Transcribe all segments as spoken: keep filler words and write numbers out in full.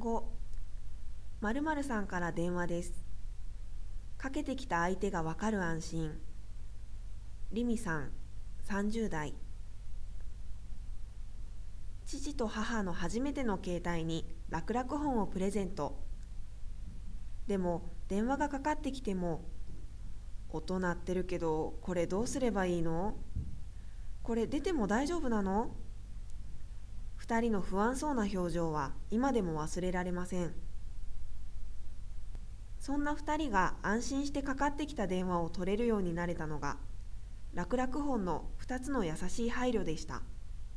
ご、〇〇さんから電話です。かけてきた相手がわかる安心。リミさん、さんじゅう代。父と母の初めての携帯に楽々本をプレゼント。でも電話がかかってきても、音鳴ってるけどこれどうすればいいの？これ出ても大丈夫なの？二人の不安そうな表情は今でも忘れられません。そんな二人が安心してかかってきた電話を取れるようになれたのが、楽々本の二つの優しい配慮でした。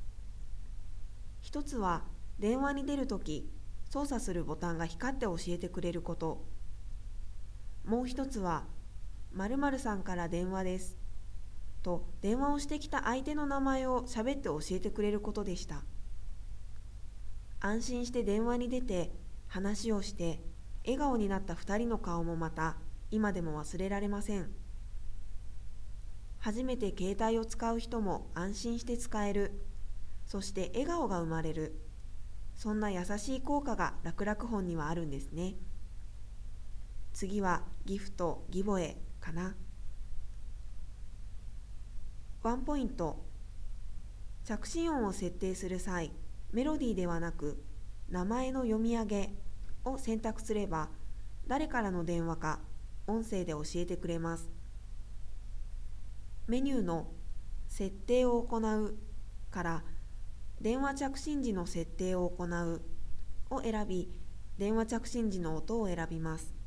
一つは電話に出るとき操作するボタンが光って教えてくれること。もう一つは〇〇さんから電話ですと電話をしてきた相手の名前を喋って教えてくれることでした。安心して電話に出て話をして笑顔になった二人の顔もまた今でも忘れられません。初めて携帯を使う人も安心して使える、そして笑顔が生まれる、そんな優しい効果が楽々本にはあるんですね。次はギフト・ギボエかな。ワンポイント。着信音を設定する際、メロディーではなく名前の読み上げを選択すれば、誰からの電話か音声で教えてくれます。メニューの設定を行うから電話着信時の設定を行うを選び、電話着信時の音を選びます。